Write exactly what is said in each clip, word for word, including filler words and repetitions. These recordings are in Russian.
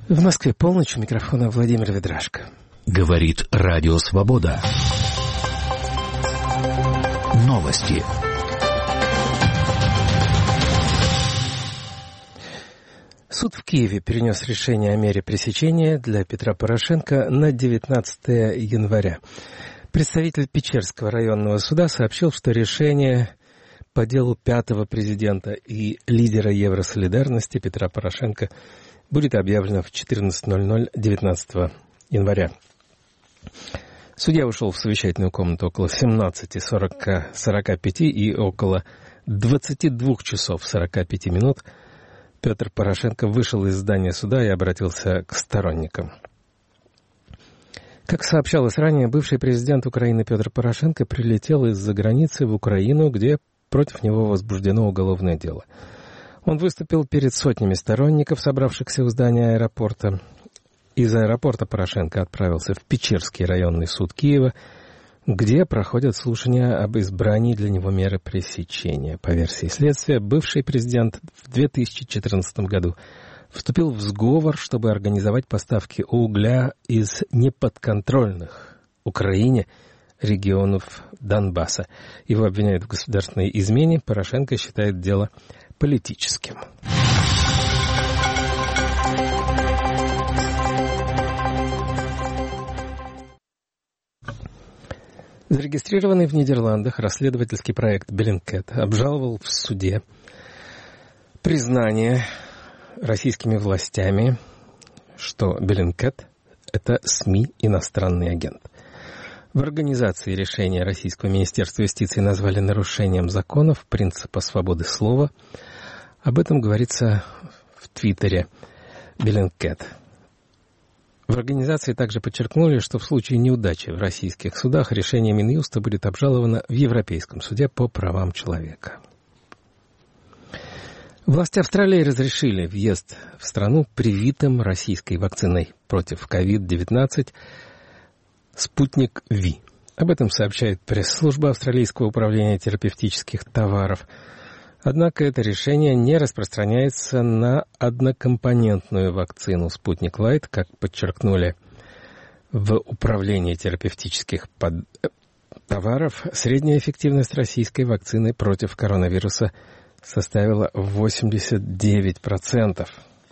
В Москве полночь, у микрофона Владимир Ведрашко. Говорит Радио Свобода. Новости. Суд в Киеве перенес решение о мере пресечения для Петра Порошенко на девятнадцатое января. Представитель Печерского районного суда сообщил, что решение по делу пятого президента и лидера Евросолидарности Петра Порошенко будет объявлено в четырнадцать ноль ноль девятнадцатого января. Судья ушел в совещательную комнату около семнадцати сорока пяти и около двадцати двух часов сорока пяти минут Петр Порошенко вышел из здания суда и обратился к сторонникам. Как сообщалось ранее, бывший президент Украины Петр Порошенко прилетел из-за границы в Украину, где против него возбуждено уголовное дело. Он выступил перед сотнями сторонников, собравшихся у здания аэропорта. Из аэропорта Порошенко отправился в Печерский районный суд Киева, где проходят слушания об избрании для него меры пресечения. По версии следствия, бывший президент в две тысячи четырнадцатом году вступил в сговор, чтобы организовать поставки угля из неподконтрольных Украине регионов Донбасса. Его обвиняют в государственной измене. Порошенко считает дело политическим. Зарегистрированный в Нидерландах расследовательский проект Bellingcat обжаловал в суде признание российскими властями, что Bellingcat — это СМИ «Иностранный агент». В организации решения Российского министерства юстиции назвали нарушением законов принципа свободы слова. Об этом говорится в твиттере Bellingcat. В организации также подчеркнули, что в случае неудачи в российских судах решение Минюста будет обжаловано в Европейском суде по правам человека. Власти Австралии разрешили въезд в страну привитым российской вакциной против ковид девятнадцать «Спутник Ви». Об этом сообщает пресс-служба Австралийского управления терапевтических товаров. Однако это решение не распространяется на однокомпонентную вакцину «Спутник Лайт», как подчеркнули в управлении терапевтических под... товаров. Средняя эффективность российской вакцины против коронавируса составила восемьдесят девять процентов.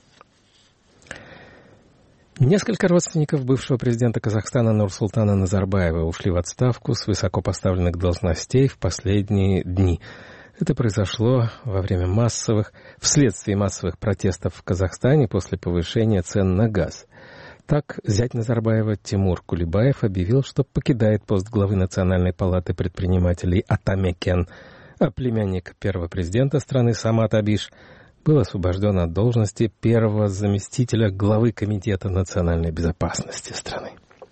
Несколько родственников бывшего президента Казахстана Нурсултана Назарбаева ушли в отставку с высокопоставленных должностей в последние дни. Это произошло во время массовых, вследствие массовых протестов в Казахстане после повышения цен на газ. Так, зять Назарбаева Тимур Кулибаев объявил, что покидает пост главы Национальной палаты предпринимателей Атамекен, а племянник первого президента страны Самат Абиш был освобожден от должности первого заместителя главы Комитета национальной безопасности страны.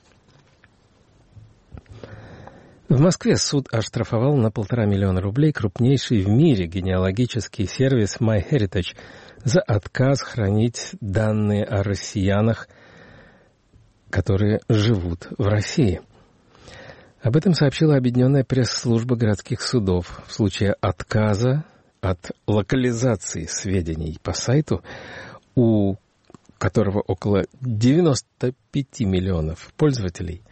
В Москве суд оштрафовал на полтора миллиона рублей крупнейший в мире генеалогический сервис MyHeritage за отказ хранить данные о россиянах, которые живут в России. Об этом сообщила Объединенная пресс-служба городских судов. В случае отказа от локализации сведений по сайту, у которого около девяноста пяти миллионов пользователей,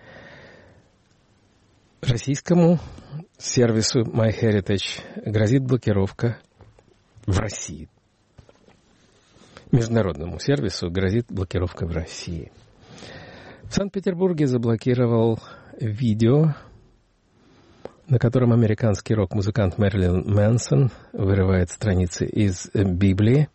российскому сервису MyHeritage грозит блокировка в России. Международному сервису грозит блокировка в России. В Санкт-Петербурге заблокировал видео, на котором американский рок-музыкант Мэрилин Мэнсон вырывает страницы из Библии.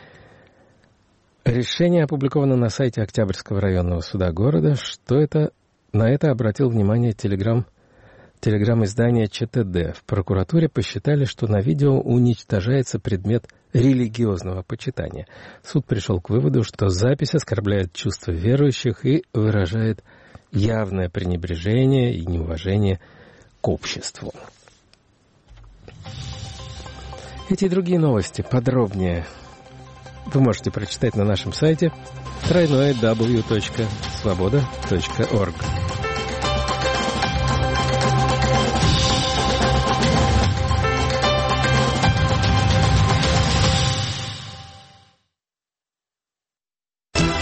Решение опубликовано на сайте Октябрьского районного суда города. Что это? На это обратил внимание телеграм, телеграм-издание ЧТД. В прокуратуре посчитали, что на видео уничтожается предмет религиозного почитания. Суд пришел к выводу, что запись оскорбляет чувства верующих и выражает явное пренебрежение и неуважение к обществу. Эти и другие новости подробнее вы можете прочитать на нашем сайте дабл ю дабл ю дабл ю точка свобода точка орг.